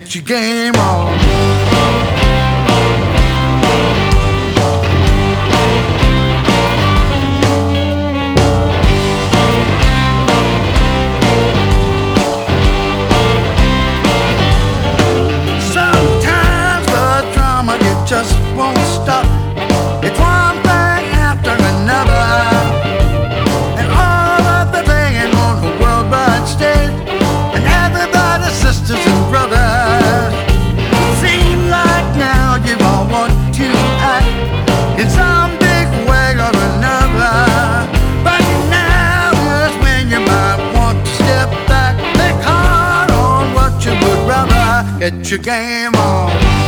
Get your game on. Sometimes the drama, it just won't stop. It's one thing after another, and all of the playing on the worldwide stage, and everybody's sisters and brothers. Seems like now you all want to act in some big way or another, but now is when you might want to step back, think hard on what you would rather. Get your game on.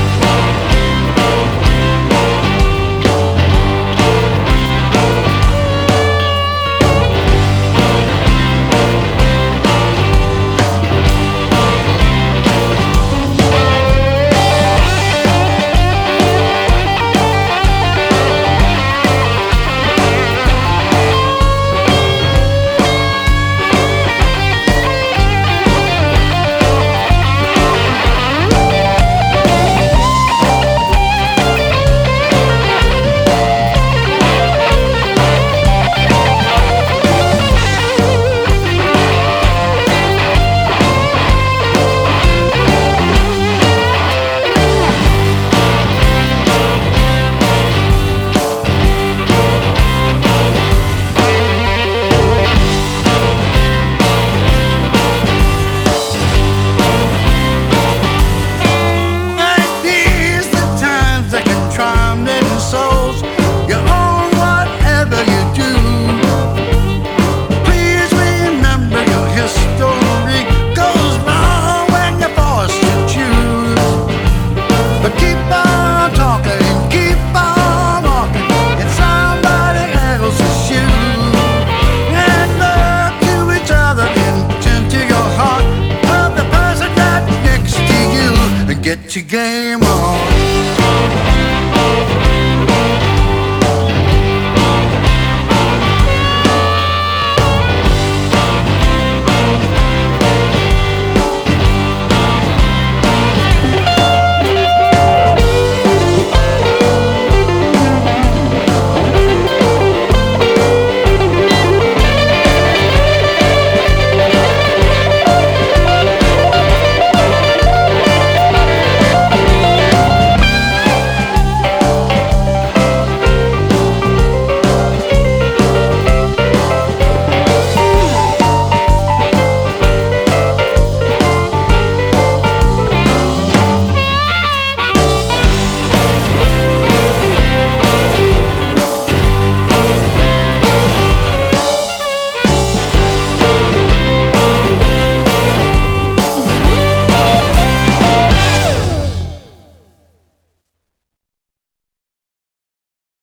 Get your game on.